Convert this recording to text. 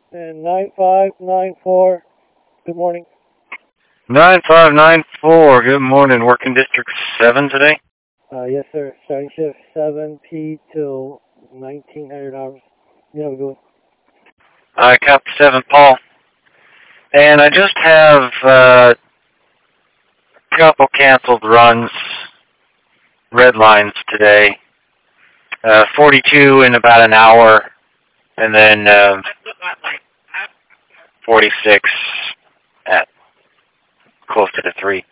And 9594, good morning. 9594, good morning. Working District 7 today? Yes, sir. Starting shift 7P till 1900 hours. You have a good one. I copy 7, Paul. And I just have a couple canceled runs, red lines today. 42 in about an hour, and then 46 at close to the 3.